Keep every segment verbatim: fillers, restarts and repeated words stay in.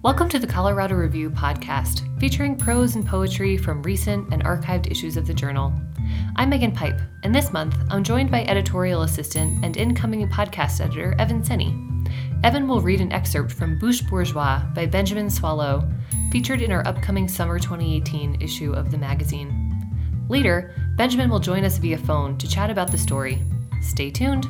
Welcome to the Colorado Review podcast, featuring prose and poetry from recent and archived issues of the journal. I'm Megan Pipe, and this month I'm joined by editorial assistant and incoming podcast editor Evan Senny. Evan will read an excerpt from Bouche Bourgeois by Benjamin Swallow, featured in our upcoming summer twenty eighteen issue of the magazine. Later, Benjamin will join us via phone to chat about the story. Stay tuned.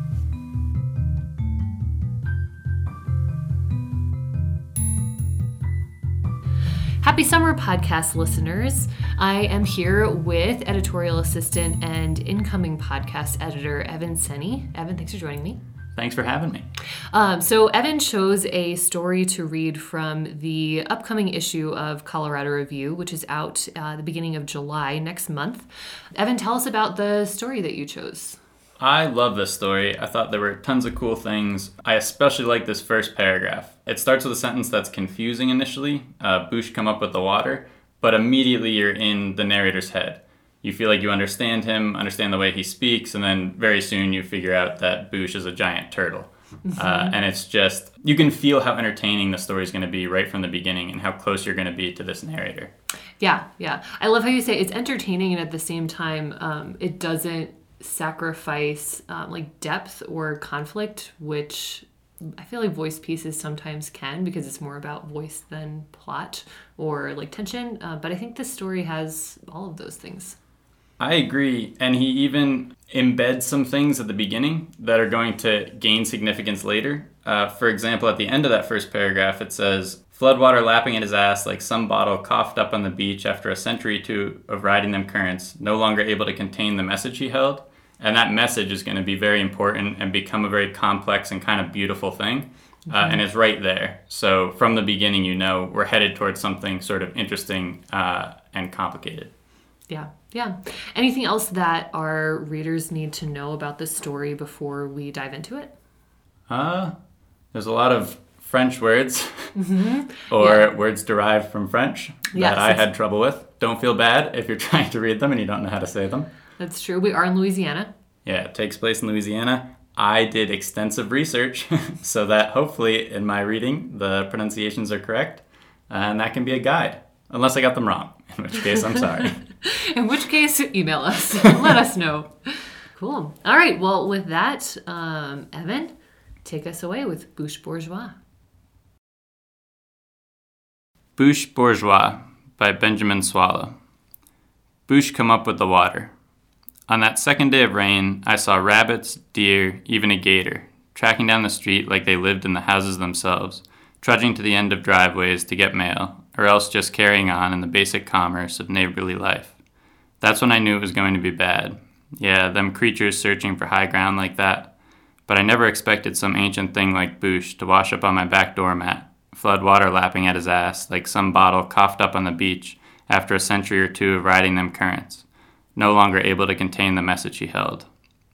Happy summer, podcast listeners. I am here with editorial assistant and incoming podcast editor Evan Senny. Evan, thanks for joining me. Thanks for having me. Um, so Evan chose a story to read from the upcoming issue of Colorado Review, which is out uh, the beginning of July next month. Evan, tell us about the story that you chose. I love this story. I thought there were tons of cool things. I especially like this first paragraph. It starts with a sentence that's confusing initially. Uh, Bouche come up with the water, but immediately you're in the narrator's head. You feel like you understand him, understand the way he speaks, and then very soon you figure out that Bouche is a giant turtle. Mm-hmm. Uh, and it's just, you can feel how entertaining the story is going to be right from the beginning and how close you're going to be to this narrator. Yeah, yeah. I love how you say it's entertaining and at the same time um, it doesn't sacrifice um, like depth or conflict, which I feel like voice pieces sometimes can, because it's more about voice than plot or like tension. Uh, but I think this story has all of those things. I agree. And he even embeds some things at the beginning that are going to gain significance later. Uh, for example, at the end of that first paragraph, it says, floodwater lapping at his ass like some bottle coughed up on the beach after a century or two of riding them currents, no longer able to contain the message he held. And that message is going to be very important and become a very complex and kind of beautiful thing. Mm-hmm. Uh, and it's right there. So from the beginning, you know, we're headed towards something sort of interesting uh, and complicated. Yeah, yeah. Anything else that our readers need to know about this story before we dive into it? Uh, there's a lot of French words mm-hmm. or yeah. words derived from French that yes, I had trouble with. Don't feel bad if you're trying to read them and you don't know how to say them. That's true. We are in Louisiana. Yeah, it takes place in Louisiana. I did extensive research so that hopefully in my reading the pronunciations are correct, and that can be a guide, unless I got them wrong, in which case I'm sorry. In which case, email us. Let us know. Cool. All right. Well, with that, um, Evan, take us away with Bouche Bourgeois. Bouche Bourgeois by Benjamin Swallow. Bouche come up with the water. On that second day of rain, I saw rabbits, deer, even a gator, tracking down the street like they lived in the houses themselves, trudging to the end of driveways to get mail, or else just carrying on in the basic commerce of neighborly life. That's when I knew it was going to be bad. Yeah, them creatures searching for high ground like that. But I never expected some ancient thing like Bouche to wash up on my back doormat, flood water lapping at his ass like some bottle coughed up on the beach after a century or two of riding them currents, no longer able to contain the message he held.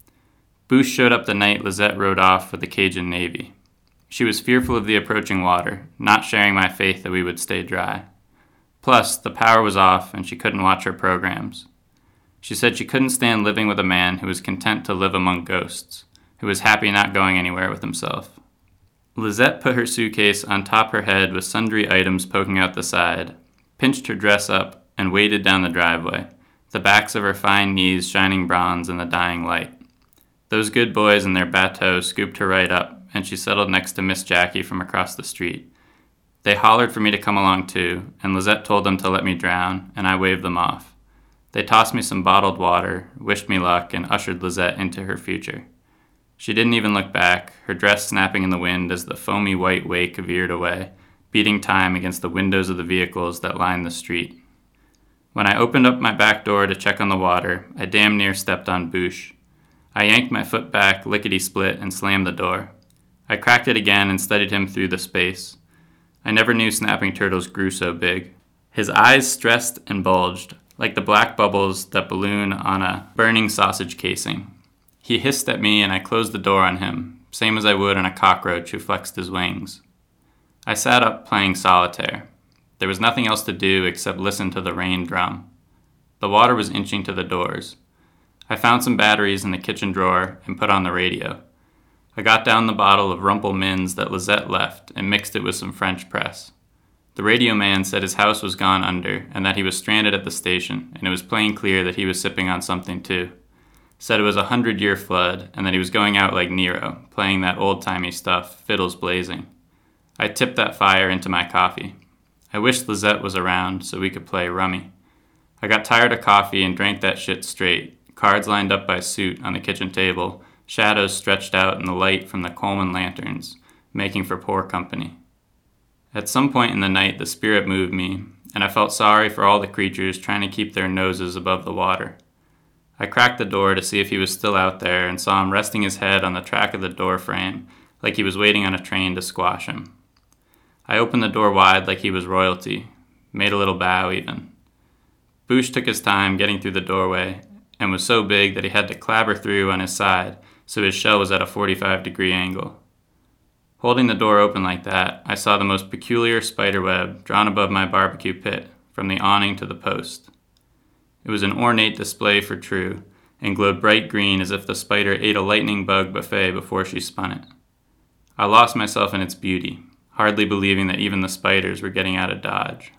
Bouche showed up the night Lisette rode off with the Cajun Navy. She was fearful of the approaching water, not sharing my faith that we would stay dry. Plus, the power was off and she couldn't watch her programs. She said she couldn't stand living with a man who was content to live among ghosts, who was happy not going anywhere with himself. Lisette put her suitcase on top her head with sundry items poking out the side, pinched her dress up, and waded down the driveway, the backs of her fine knees shining bronze in the dying light. Those good boys in their bateau scooped her right up, and she settled next to Miss Jackie from across the street. They hollered for me to come along too, and Lisette told them to let me drown, and I waved them off. They tossed me some bottled water, wished me luck, and ushered Lisette into her future. She didn't even look back, her dress snapping in the wind as the foamy white wake veered away, beating time against the windows of the vehicles that lined the street. When I opened up my back door to check on the water, I damn near stepped on Bouche. I yanked my foot back, lickety-split, and slammed the door. I cracked it again and studied him through the space. I never knew snapping turtles grew so big. His eyes stressed and bulged, like the black bubbles that balloon on a burning sausage casing. He hissed at me and I closed the door on him, same as I would on a cockroach who flexed his wings. I sat up playing solitaire. There was nothing else to do except listen to the rain drum. The water was inching to the doors. I found some batteries in the kitchen drawer and put on the radio. I got down the bottle of Rumple Minze that Lisette left and mixed it with some French press. The radio man said his house was gone under and that he was stranded at the station, and it was plain clear that he was sipping on something too. Said it was a hundred-year flood and that he was going out like Nero, playing that old-timey stuff, fiddles blazing. I tipped that fire into my coffee. I wished Lizette was around so we could play rummy. I got tired of coffee and drank that shit straight, cards lined up by suit on the kitchen table, shadows stretched out in the light from the Coleman lanterns, making for poor company. At some point in the night, the spirit moved me, and I felt sorry for all the creatures trying to keep their noses above the water. I cracked the door to see if he was still out there and saw him resting his head on the track of the door frame like he was waiting on a train to squash him. I opened the door wide like he was royalty, made a little bow even. Boosh took his time getting through the doorway and was so big that he had to clabber through on his side so his shell was at a forty-five degree angle. Holding the door open like that, I saw the most peculiar spider web drawn above my barbecue pit, from the awning to the post. It was an ornate display for True, and glowed bright green as if the spider ate a lightning bug buffet before she spun it. I lost myself in its beauty, hardly believing that even the spiders were getting out of Dodge.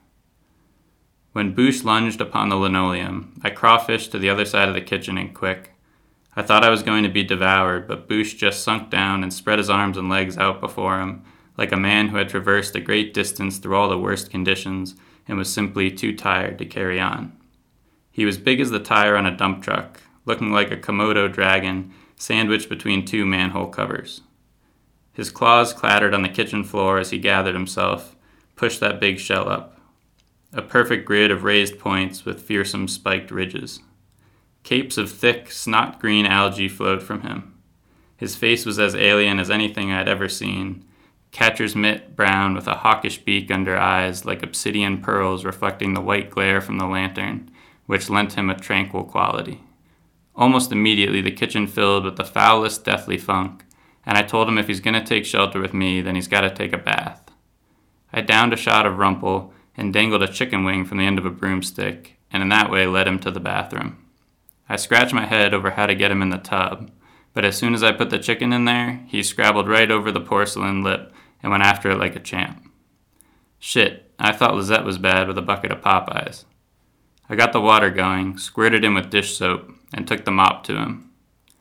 When Boosh lunged upon the linoleum, I crawfished to the other side of the kitchen and quick. I thought I was going to be devoured, but Boosh just sunk down and spread his arms and legs out before him, like a man who had traversed a great distance through all the worst conditions and was simply too tired to carry on. He was big as the tire on a dump truck, looking like a Komodo dragon sandwiched between two manhole covers. His claws clattered on the kitchen floor as he gathered himself, pushed that big shell up. A perfect grid of raised points with fearsome spiked ridges. Capes of thick, snot-green algae flowed from him. His face was as alien as anything I'd ever seen, catcher's mitt brown with a hawkish beak under eyes like obsidian pearls reflecting the white glare from the lantern, which lent him a tranquil quality. Almost immediately the kitchen filled with the foulest deathly funk, and I told him if he's going to take shelter with me, then he's got to take a bath. I downed a shot of Rumple and dangled a chicken wing from the end of a broomstick, and in that way led him to the bathroom. I scratched my head over how to get him in the tub, but as soon as I put the chicken in there, he scrabbled right over the porcelain lip and went after it like a champ. Shit, I thought Lizette was bad with a bucket of Popeyes. I got the water going, squirted him with dish soap, and took the mop to him.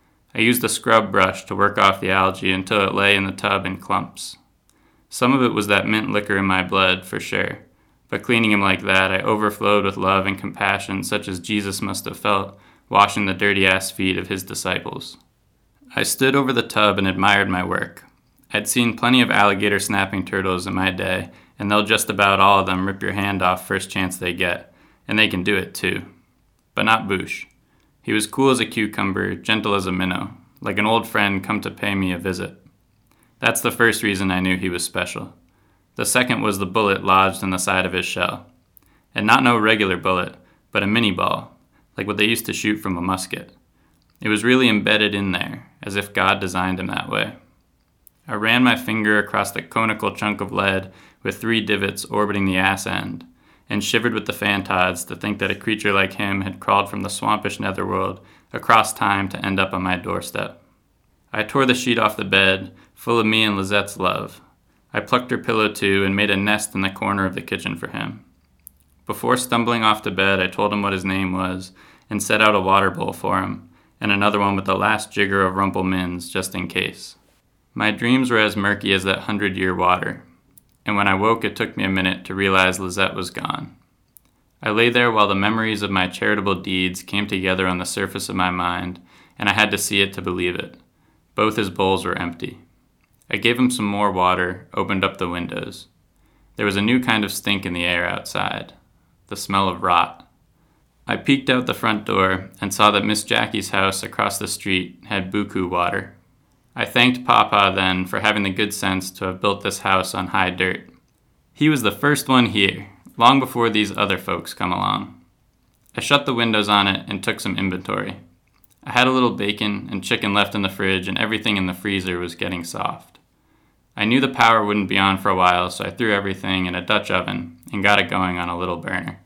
I used a scrub brush to work off the algae until it lay in the tub in clumps. Some of it was that mint liquor in my blood, for sure, but cleaning him like that, I overflowed with love and compassion such as Jesus must have felt washing the dirty-ass feet of his disciples. I stood over the tub and admired my work. I'd seen plenty of alligator snapping turtles in my day, and they'll just about all of them rip your hand off first chance they get, and they can do it too. But not Boosh. He was cool as a cucumber, gentle as a minnow, like an old friend come to pay me a visit. That's the first reason I knew he was special. The second was the bullet lodged in the side of his shell. And not no regular bullet, but a mini ball, like what they used to shoot from a musket. It was really embedded in there, as if God designed him that way. I ran my finger across the conical chunk of lead with three divots orbiting the ass end, and shivered with the fantods to think that a creature like him had crawled from the swampish netherworld across time to end up on my doorstep. I tore the sheet off the bed, full of me and Lizette's love. I plucked her pillow too and made a nest in the corner of the kitchen for him. Before stumbling off to bed, I told him what his name was and set out a water bowl for him, and another one with the last jigger of Rumple Minns, just in case. My dreams were as murky as that hundred-year water, and when I woke it took me a minute to realize Lizette was gone. I lay there while the memories of my charitable deeds came together on the surface of my mind, and I had to see it to believe it. Both his bowls were empty. I gave him some more water, opened up the windows. There was a new kind of stink in the air outside. The smell of rot. I peeked out the front door and saw that Miss Jackie's house across the street had buku water. I thanked Papa then for having the good sense to have built this house on high dirt. He was the first one here, long before these other folks come along. I shut the windows on it and took some inventory. I had a little bacon and chicken left in the fridge, and everything in the freezer was getting soft. I knew the power wouldn't be on for a while, so I threw everything in a Dutch oven and got it going on a little burner.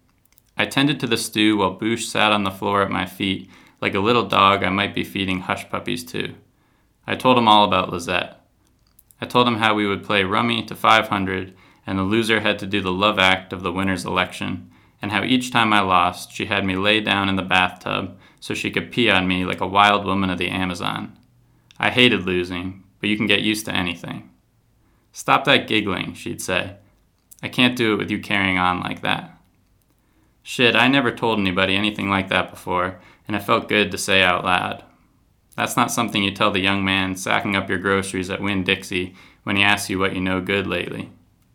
I tended to the stew while Boosh sat on the floor at my feet like a little dog I might be feeding hush puppies to. I told him all about Lizette. I told him how we would play rummy to five hundred and the loser had to do the love act of the winner's election, and how each time I lost, she had me lay down in the bathtub so she could pee on me like a wild woman of the Amazon. I hated losing, but you can get used to anything. "Stop that giggling," she'd say. "I can't do it with you carrying on like that." Shit, I never told anybody anything like that before, and it felt good to say out loud. That's not something you tell the young man sacking up your groceries at Winn-Dixie when he asks you what you know good lately.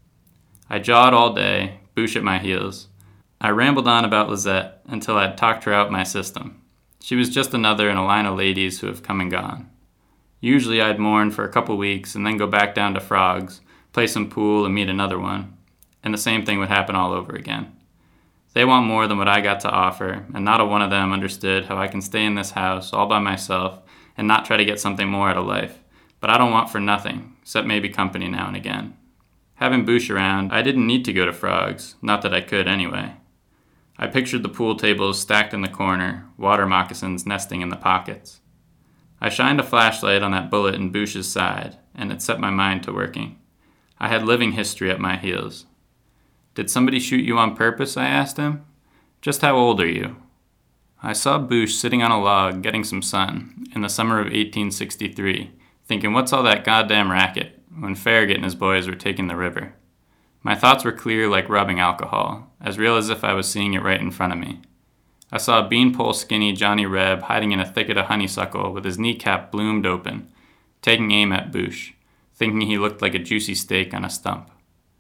I jawed all day, Boosh at my heels. I rambled on about Lizette until I'd talked her out my system. She was just another in a line of ladies who have come and gone. Usually I'd mourn for a couple weeks and then go back down to Frogs, play some pool and meet another one, and the same thing would happen all over again. They want more than what I got to offer, and not a one of them understood how I can stay in this house all by myself and not try to get something more out of life, but I don't want for nothing, except maybe company now and again. Having Boosh around, I didn't need to go to Frogs, not that I could anyway. I pictured the pool tables stacked in the corner, water moccasins nesting in the pockets. I shined a flashlight on that bullet in Boosh's side, and it set my mind to working. I had living history at my heels. "Did somebody shoot you on purpose?" I asked him. "Just how old are you?" I saw Boosh sitting on a log getting some sun in the summer of eighteen sixty-three, thinking, what's all that goddamn racket, when Farragut and his boys were taking the river. My thoughts were clear like rubbing alcohol, as real as if I was seeing it right in front of me. I saw a beanpole skinny Johnny Reb hiding in a thicket of honeysuckle with his kneecap bloomed open, taking aim at Boosh, thinking he looked like a juicy steak on a stump.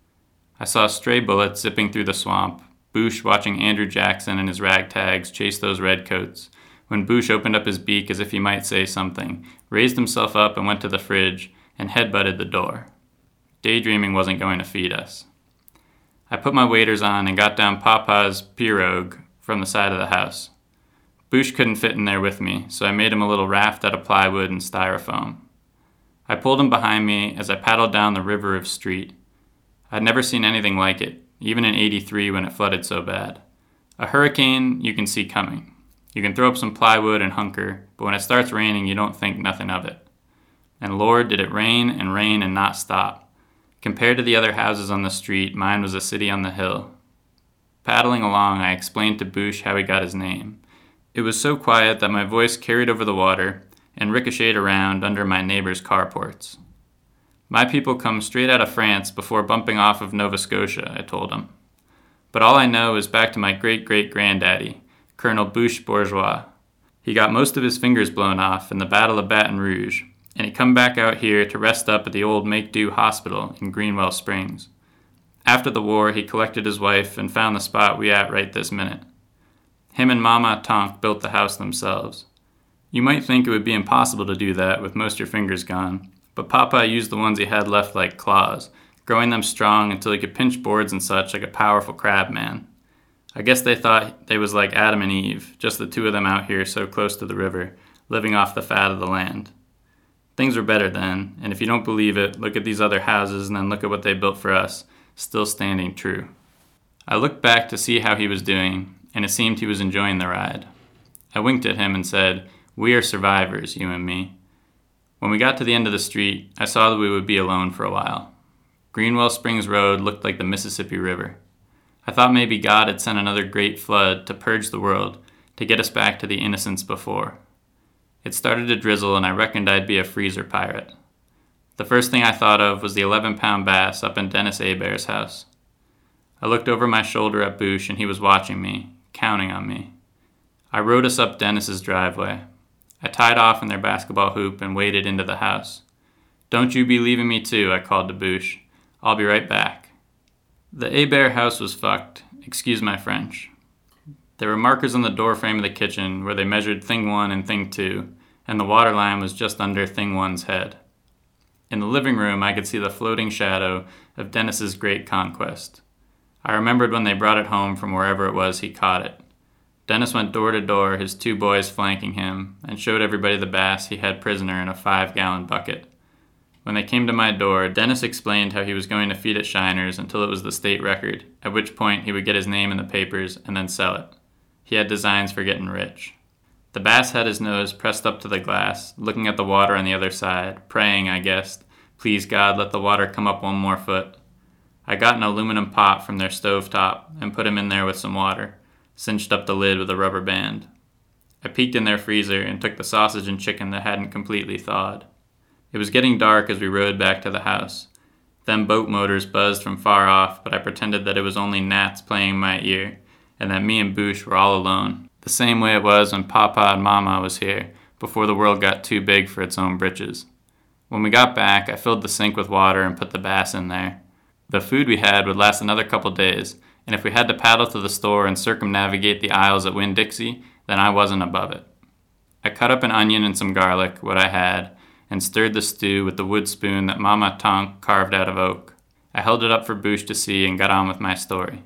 I saw a stray bullet zipping through the swamp, Boosh watching Andrew Jackson and his ragtags chase those redcoats, when Boosh opened up his beak as if he might say something, raised himself up and went to the fridge, and headbutted the door. Daydreaming wasn't going to feed us. I put my waders on and got down Papa's pirogue from the side of the house. Boosh couldn't fit in there with me, so I made him a little raft out of plywood and styrofoam. I pulled him behind me as I paddled down the river of street. I'd never seen anything like it, even in eighty-three when it flooded so bad. A hurricane you can see coming. You can throw up some plywood and hunker, but when it starts raining you don't think nothing of it. And Lord, did it rain and rain and not stop. Compared to the other houses on the street, mine was a city on the hill. Paddling along, I explained to Boosh how he got his name. It was so quiet that my voice carried over the water and ricocheted around under my neighbor's carports. My people come straight out of France before bumping off of Nova Scotia, I told him. But all I know is back to my great-great-granddaddy, Colonel Boosh Bourgeois. He got most of his fingers blown off in the Battle of Baton Rouge, and he come back out here to rest up at the old Make-Do Hospital in Greenwell Springs. After the war, he collected his wife and found the spot we at right this minute. Him and Mama Tonk built the house themselves. You might think it would be impossible to do that with most of your fingers gone, but Papa used the ones he had left like claws, growing them strong until he could pinch boards and such like a powerful crab man. I guess they thought they was like Adam and Eve, just the two of them out here so close to the river, living off the fat of the land. Things were better then, and if you don't believe it, look at these other houses and then look at what they built for us, still standing true. I looked back to see how he was doing, and it seemed he was enjoying the ride. I winked at him and said, "We are survivors, you and me." When we got to the end of the street, I saw that we would be alone for a while. Greenwell Springs Road looked like the Mississippi River. I thought maybe God had sent another great flood to purge the world, to get us back to the innocence before. It started to drizzle, and I reckoned I'd be a freezer pirate. The first thing I thought of was the eleven-pound bass up in Dennis Hebert's house. I looked over my shoulder at Boosh, and he was watching me, counting on me. I rode us up Dennis's driveway. I tied off in their basketball hoop and waded into the house. "Don't you be leaving me too," I called to Boosh. "I'll be right back." The Hebert house was fucked, excuse my French. There were markers on the doorframe of the kitchen where they measured thing one and thing two, and the water line was just under thing one's head. In the living room, I could see the floating shadow of Dennis's great conquest. I remembered when they brought it home from wherever it was he caught it. Dennis went door to door, his two boys flanking him, and showed everybody the bass he had prisoner in a five-gallon bucket. When they came to my door, Dennis explained how he was going to feed it shiners until it was the state record, at which point he would get his name in the papers and then sell it. He had designs for getting rich. The bass had his nose pressed up to the glass, looking at the water on the other side, praying, I guessed, "Please God, let the water come up one more foot." I got an aluminum pot from their stovetop and put him in there with some water, cinched up the lid with a rubber band. I peeked in their freezer and took the sausage and chicken that hadn't completely thawed. It was getting dark as we rode back to the house. Then boat motors buzzed from far off, but I pretended that it was only gnats playing in my ear, and that me and Boosh were all alone, the same way it was when Papa and Mama was here, before the world got too big for its own britches. When we got back, I filled the sink with water and put the bass in there. The food we had would last another couple days, and if we had to paddle to the store and circumnavigate the aisles at Winn-Dixie, then I wasn't above it. I cut up an onion and some garlic, what I had, and stirred the stew with the wood spoon that Mama Tonk carved out of oak. I held it up for Boosh to see and got on with my story.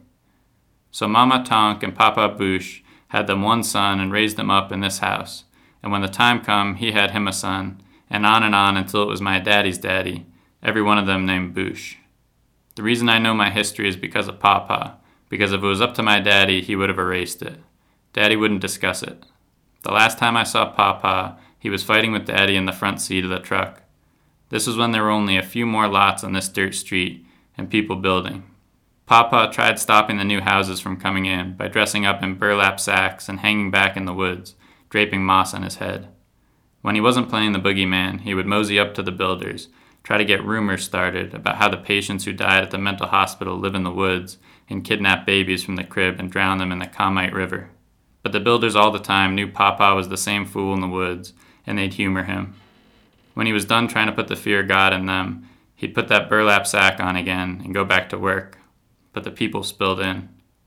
So Mama Tonk and Papa Boosh had them one son and raised them up in this house, and when the time come, he had him a son, and on and on until it was my daddy's daddy, every one of them named Boosh. The reason I know my history is because of Papa, because if it was up to my daddy, he would have erased it. Daddy wouldn't discuss it. The last time I saw Papa, he was fighting with Daddy in the front seat of the truck. This was when there were only a few more lots on this dirt street and people building. Papa tried stopping the new houses from coming in by dressing up in burlap sacks and hanging back in the woods, draping moss on his head. When he wasn't playing the boogeyman, he would mosey up to the builders, try to get rumors started about how the patients who died at the mental hospital live in the woods and kidnap babies from the crib and drown them in the Kamite River. But the builders all the time knew Papa was the same fool in the woods, and they'd humor him. When he was done trying to put the fear of God in them, he'd put that burlap sack on again and go back to work. But the people spilled in.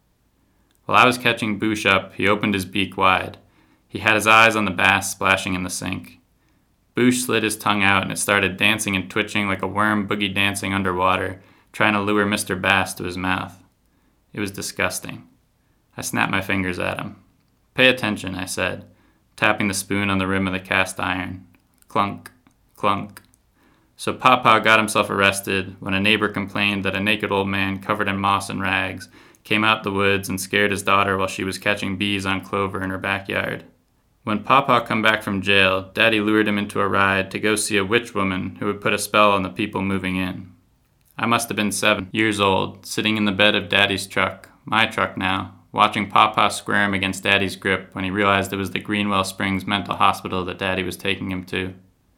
While I was catching Boosh up, he opened his beak wide. He had his eyes on the bass splashing in the sink. Boosh slid his tongue out and it started dancing and twitching like a worm boogie dancing underwater, trying to lure Mister Bass to his mouth. It was disgusting. I snapped my fingers at him. "Pay attention," I said, tapping the spoon on the rim of the cast iron. Clunk, clunk. So Papa got himself arrested when a neighbor complained that a naked old man covered in moss and rags came out the woods and scared his daughter while she was catching bees on clover in her backyard. When Papa come back from jail, Daddy lured him into a ride to go see a witch woman who would put a spell on the people moving in. I must have been seven years old, sitting in the bed of Daddy's truck, my truck now, watching Papa squirm against Daddy's grip when he realized it was the Greenwell Springs mental hospital that Daddy was taking him to.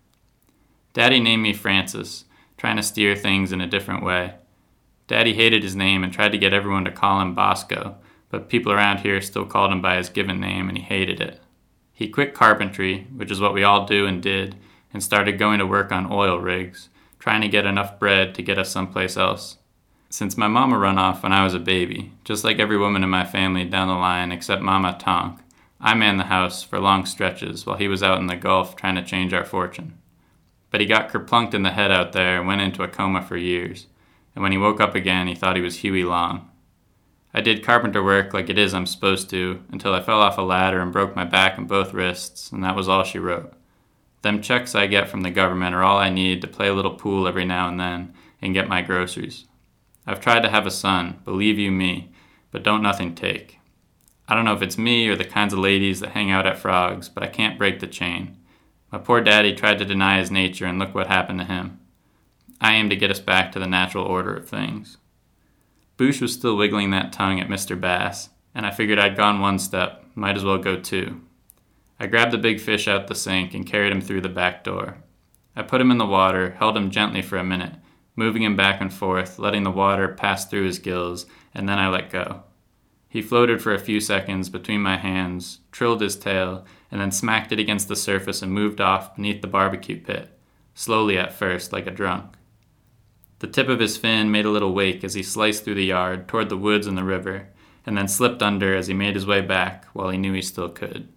Daddy named me Francis, trying to steer things in a different way. Daddy hated his name and tried to get everyone to call him Bosco, but people around here still called him by his given name and he hated it. He quit carpentry, which is what we all do and did, and started going to work on oil rigs, trying to get enough bread to get us someplace else. Since my mama run off when I was a baby, just like every woman in my family down the line except Mama Tonk, I manned the house for long stretches while he was out in the Gulf trying to change our fortune. But he got kerplunked in the head out there and went into a coma for years, and when he woke up again he thought he was Huey Long. I did carpenter work like it is I'm supposed to, until I fell off a ladder and broke my back and both wrists, and that was all she wrote. Them checks I get from the government are all I need to play a little pool every now and then and get my groceries. I've tried to have a son, believe you me, but don't nothing take. I don't know if it's me or the kinds of ladies that hang out at Frogs, but I can't break the chain. My poor daddy tried to deny his nature and look what happened to him. I aim to get us back to the natural order of things. Boosh was still wiggling that tongue at Mister Bass, and I figured I'd gone one step, might as well go two. I grabbed the big fish out the sink and carried him through the back door. I put him in the water, held him gently for a minute, moving him back and forth, letting the water pass through his gills, and then I let go. He floated for a few seconds between my hands, trilled his tail, and then smacked it against the surface and moved off beneath the barbecue pit, slowly at first, like a drunk. The tip of his fin made a little wake as he sliced through the yard toward the woods and the river, and then slipped under as he made his way back while he knew he still could.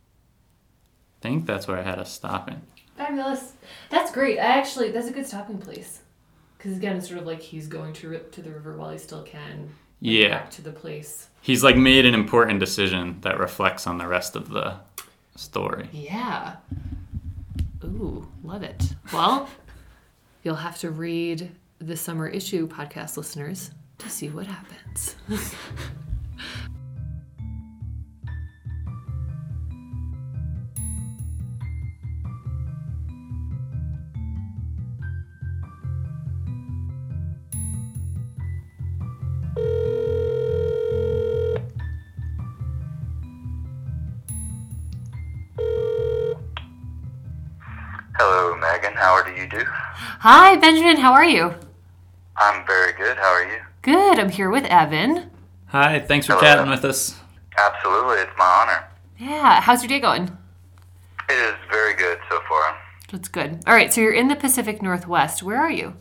I think that's where I had us stopping. Fabulous. That's great. I actually, that's a good stopping place. Because again, it's sort of like he's going to to the river while he still can. Yeah. Back to the place. He's like made an important decision that reflects on the rest of the story. Yeah. Ooh, love it. Well, you'll have to read the summer issue, podcast listeners, to see what happens. Hello, Megan. How do you do? Hi, Benjamin. How are you? I'm very good. How are you? Good. I'm here with Evan. Hi, thanks for Hello. chatting with us. Absolutely. It's my honor. Yeah. How's your day going? It is very good so far. That's good. All right. So you're in the Pacific Northwest. Where are you?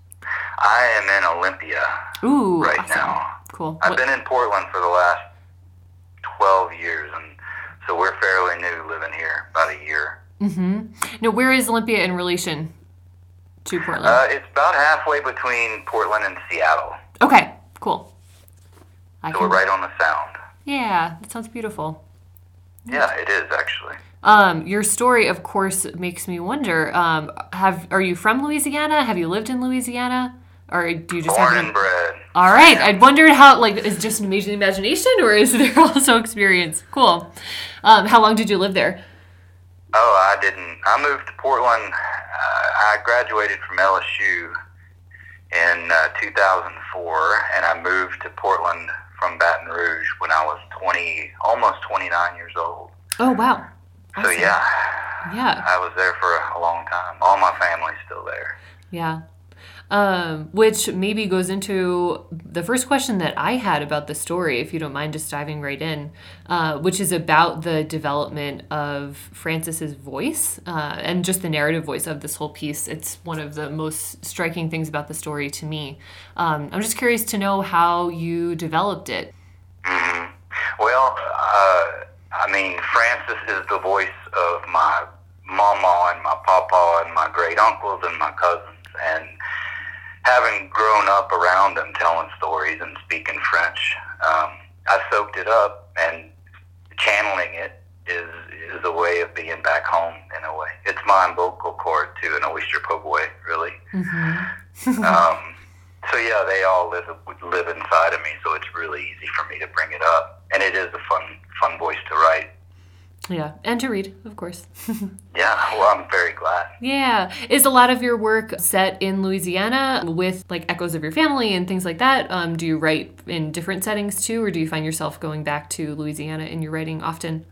I am in Olympia Ooh. right awesome. now. Cool. I've What- been in Portland for the last twelve years, and so we're fairly new living here, about a year. Mm-hmm. Now, where is Olympia in relation to Portland? Uh, it's about halfway between Portland and Seattle, okay. Cool. I so can- we're right on the Sound. Yeah. That sounds beautiful. Yeah, it is actually. Um, your story, of course, makes me wonder. Um, have are you from Louisiana? Have you lived in Louisiana, or do you just Born have? and bred. All right. I wondered how. Like, is it just an amazing imagination, or is there also experience? Cool. Um, how long did you live there? Oh, I didn't. I moved to Portland. Uh, I graduated from L S U in uh, two thousand four, and I moved to Portland from Baton Rouge when I was twenty, almost twenty-nine years old. Oh wow. So Awesome. yeah, Yeah. I was there for a long time. All my family's still there. Yeah. Um, which maybe goes into the first question that I had about the story, if you don't mind just diving right in, uh, which is about the development of Francis's voice uh, and just the narrative voice of this whole piece. It's one of the most striking things about the story to me. Um, I'm just curious to know how you developed it. hmm Well, uh, I mean, Francis is the voice of my mama and my papa and my great uncles and my cousins, and having grown up around them telling stories and speaking French, um, I soaked it up, and channeling it is is a way of being back home in a way. It's my umbilical cord to an oyster po' boy, really. Mm-hmm. um, so yeah, they all live live inside of me, so it's really easy for me to bring it up, and it is a fun fun voice to write. Yeah, and to read, of course. Yeah, well, I'm very glad. Yeah. Is a lot of your work set in Louisiana with like echoes of your family and things like that? Um, do you write in different settings too, or do you find yourself going back to Louisiana in your writing often?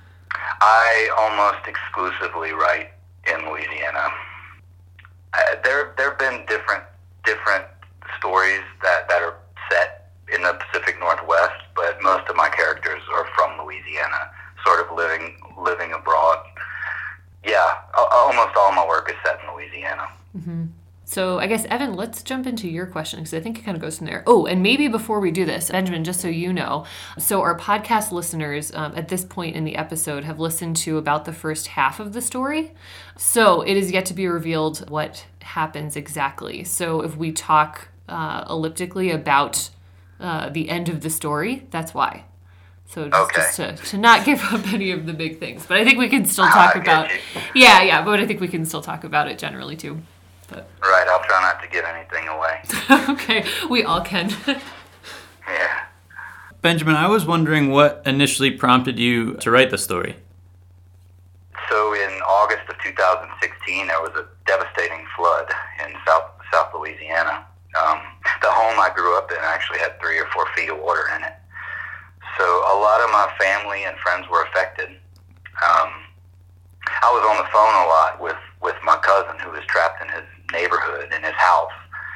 I almost exclusively write in Louisiana. Uh, there there have been different different stories that, that are set in the Pacific Northwest, but most of my characters are from Louisiana, sort of living living abroad. Yeah, a- almost all my work is set in Louisiana. Mm-hmm. So I guess, Evan, let's jump into your question because I think it kind of goes from there. Oh, and maybe before we do this, Benjamin, just so you know, so our podcast listeners um, at this point in the episode have listened to about the first half of the story. So it is yet to be revealed what happens exactly. So if we talk uh, elliptically about uh, the end of the story, that's why. So just, Okay. just to, to not give up any of the big things. But I think we can still Ah, talk I get about you. Yeah, yeah, but I think we can still talk about it generally too. But Right, I'll try not to give anything away. okay, we all can. Yeah. Benjamin, I was wondering what initially prompted you to write the story. So in August of two thousand sixteen, there was a devastating flood in South South Louisiana. Um, the home I grew up in actually had three or four feet of water in it. So a lot of my family and friends were affected. Um, I was on the phone a lot with, with my cousin who was trapped in his neighborhood, in his house.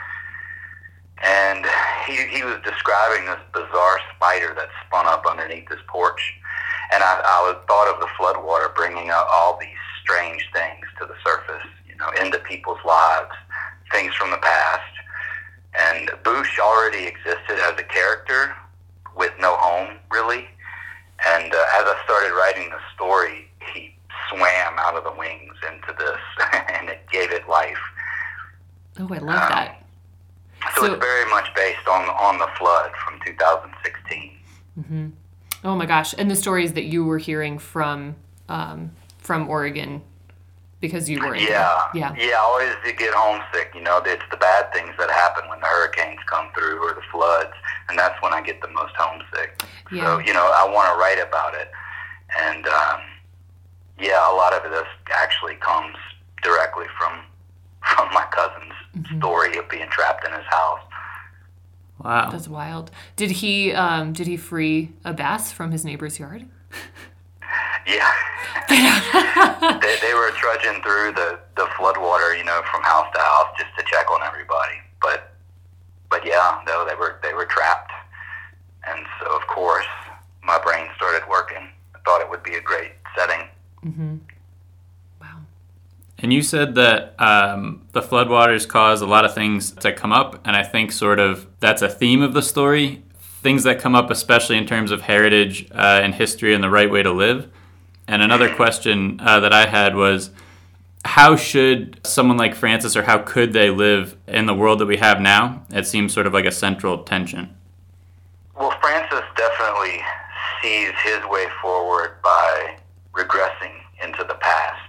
And he, he was describing this bizarre spider that spun up underneath his porch. And I, I was, thought of the floodwater bringing out all these strange things to the surface, you know, into people's lives, things from the past. And Boosh already existed as a character with no home, really. And uh, as I started writing the story, he swam out of the wings into this, and it gave it life. Oh, I love that. So, So- it's very much based on on the flood from two thousand sixteen. Mm-hmm. Oh my gosh! And the stories that you were hearing from um, from Oregon because you were in Yeah, there. Yeah. yeah. Always to get homesick. You know, it's the bad things that happen when the hurricanes come through or the floods, and that's when I get the most homesick. Yeah. So you know, I want to write about it, and um, yeah, a lot of this actually comes directly from from my cousin's Mm-hmm. story of being trapped in his house. Wow. That's wild. Did he um, did he free a bass from his neighbor's yard? Yeah. they, they were trudging through the, the floodwater, you know, from house to house just to check on everybody. But but yeah, no, they were they were trapped, and so of course my brain started working. I thought it would be a great setting. Mm-hmm. Wow. And you said that um, the floodwaters cause a lot of things to come up, and I think sort of that's a theme of the story. Things that come up, especially in terms of heritage uh, and history and the right way to live. And another question uh, that I had was, how should someone like Francis, or how could they live in the world that we have now? It seems sort of like a central tension. Well, Francis definitely sees his way forward by regressing into the past.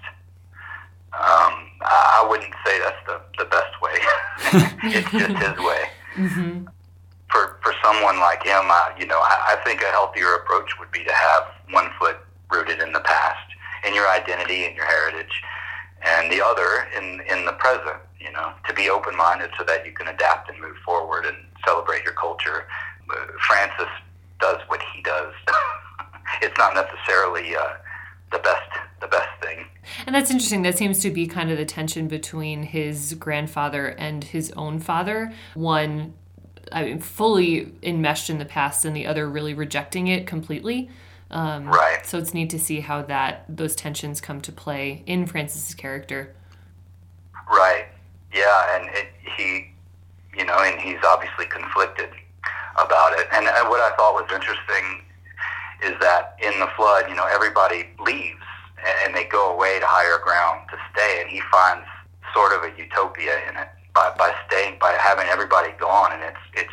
Um, I wouldn't say that's the, the best way. It's just his way. Mm-hmm. For for someone like him, I, you know, I, I think a healthier approach would be to have one foot rooted in the past, in your identity and your heritage, and the other in in the present. You know, to be open-minded so that you can adapt and move forward and celebrate your culture. Uh, Francis does what he does. It's not necessarily uh, the best the best thing. And that's interesting. That seems to be kind of the tension between his grandfather and his own father. One, I mean, fully enmeshed in the past, and the other really rejecting it completely. Um, right. So it's neat to see how that those tensions come to play in Francis's character. Right. Yeah, and it, he, you know, and he's obviously conflicted about it. And uh, what I thought was interesting is that in the flood, you know, everybody leaves and they go away to higher ground to stay, and he finds sort of a utopia in it by, by staying, by having everybody gone, and it's it's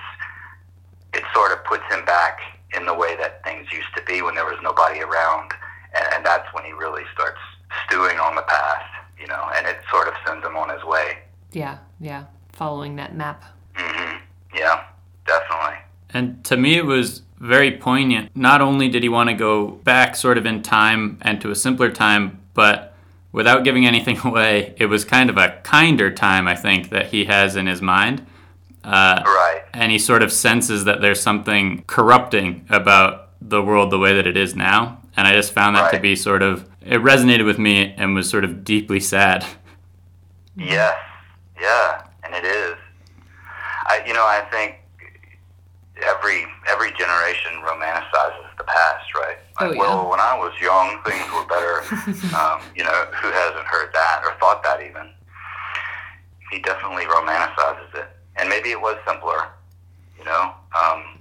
it sort of puts him back in the way that things used to be when there was nobody around, and, and that's when he really starts stewing on the past, you know, and it sort of sends him on his way. Yeah, yeah, following that map. Mm-hmm. Yeah, definitely. And to me, it was very poignant. Not only did he want to go back sort of in time and to a simpler time, but without giving anything away, it was kind of a kinder time, I think, that he has in his mind. Uh, right. And he sort of senses that there's something corrupting about the world the way that it is now. And I just found that right. to be sort of, it resonated with me and was sort of deeply sad. Yes. Yeah, and it is. I, you know, I think every every generation romanticizes the past, right? Like, oh, yeah. Well, when I was young, things were better. um, you know, who hasn't heard that or thought that even? He definitely romanticizes it. And maybe it was simpler, you know? Um,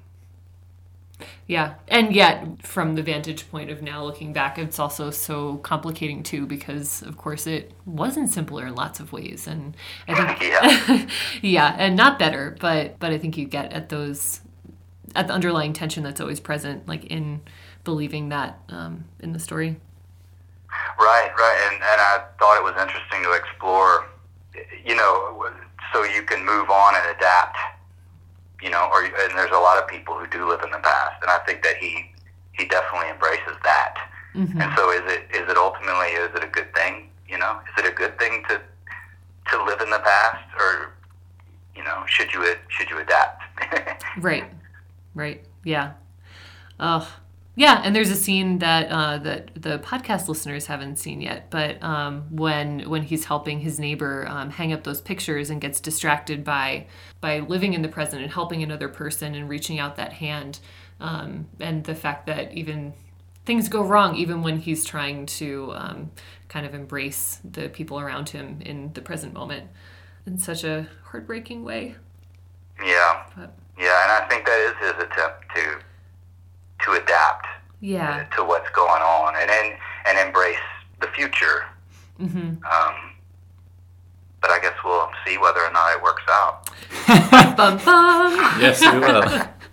yeah, and yet, from the vantage point of now looking back, it's also so complicating, too, because, of course, it wasn't simpler in lots of ways. And I think, yeah. yeah, and not better, but, but I think you get at those... at the underlying tension that's always present, like in believing that um, in the story. Right, right. And, and I thought it was interesting to explore, you know, so you can move on and adapt, you know, or and there's a lot of people who do live in the past. And I think that he he definitely embraces that. Mm-hmm. And so is it is it ultimately, is it a good thing, you know? Is it a good thing to to live in the past, or, you know, should you should you adapt? Right. Right. Yeah. Oh, yeah. And there's a scene that uh, that the podcast listeners haven't seen yet, but um, when when he's helping his neighbor um, hang up those pictures and gets distracted by by living in the present and helping another person and reaching out that hand, um, and the fact that even things go wrong, even when he's trying to um, kind of embrace the people around him in the present moment in such a heartbreaking way. Yeah. But, Yeah, and I think that is his attempt to to adapt yeah. to what's going on and and, and embrace the future. Mm-hmm. Um, but I guess we'll see whether or not it works out. Bum, bum. Yes, we will.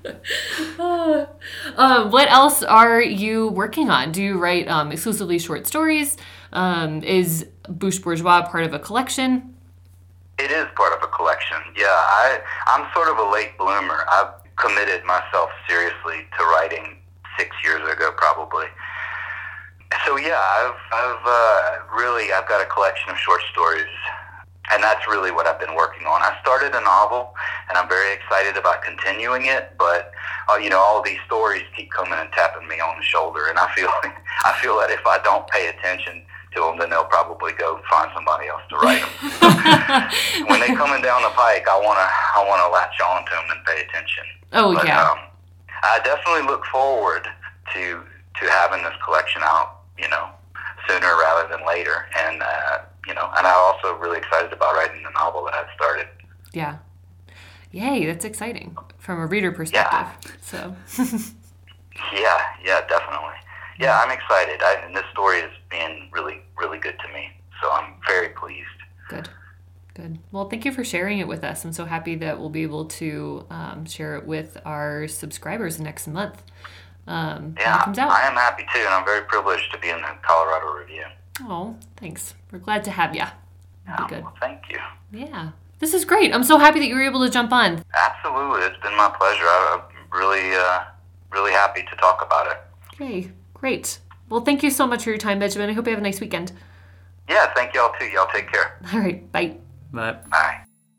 uh, um, what else are you working on? Do you write um, exclusively short stories? Um, is Bouche Bourgeois part of a collection? It is part of a collection. Yeah, I, I'm sort of a late bloomer. I've committed myself seriously to writing six years ago, probably. So yeah, I've, I've uh, really, I've got a collection of short stories, and that's really what I've been working on. I started a novel, and I'm very excited about continuing it, but uh, you know, all of these stories keep coming and tapping me on the shoulder, and I feel I feel that if I don't pay attention to them, then they'll probably go find somebody else to write them. When they're coming down the pike, I wanna I wanna latch on to them and pay attention. Oh but, yeah. Um, I definitely look forward to to having this collection out, you know, sooner rather than later, and uh, you know, and I'm also really excited about writing the novel that I've started. Yeah. Yay, that's exciting from a reader perspective. Yeah. So. yeah, yeah, definitely. Yeah, I'm excited. I, and this story is being really, really good to me, so I'm very pleased. Good. Good. Well, thank you for sharing it with us. I'm so happy that we'll be able to um, share it with our subscribers next month. Um, yeah, when it comes out. I am happy too, and I'm very privileged to be in the Colorado Review. Oh, thanks. We're glad to have you. Yeah, be good. Well, thank you. Yeah. This is great. I'm so happy that you were able to jump on. Absolutely. It's been my pleasure. I, I'm really, uh, really happy to talk about it. Okay, great. Well, thank you so much for your time, Benjamin. I hope you have a nice weekend. Yeah, thank y'all too. Y'all take care. All right, bye. Bye. Bye.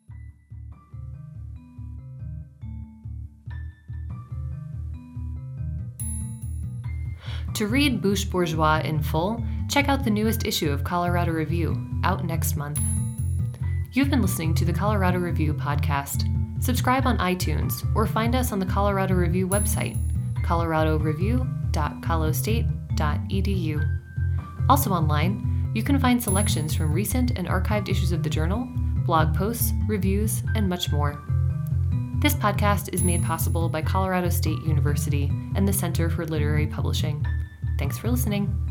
To read Bouche Bourgeois in full, check out the newest issue of Colorado Review, out next month. You've been listening to the Colorado Review podcast. Subscribe on iTunes or find us on the Colorado Review website, colorado review dot colo state dot e d u. Also online, you can find selections from recent and archived issues of the journal, blog posts, reviews, and much more. This podcast is made possible by Colorado State University and the Center for Literary Publishing. Thanks for listening.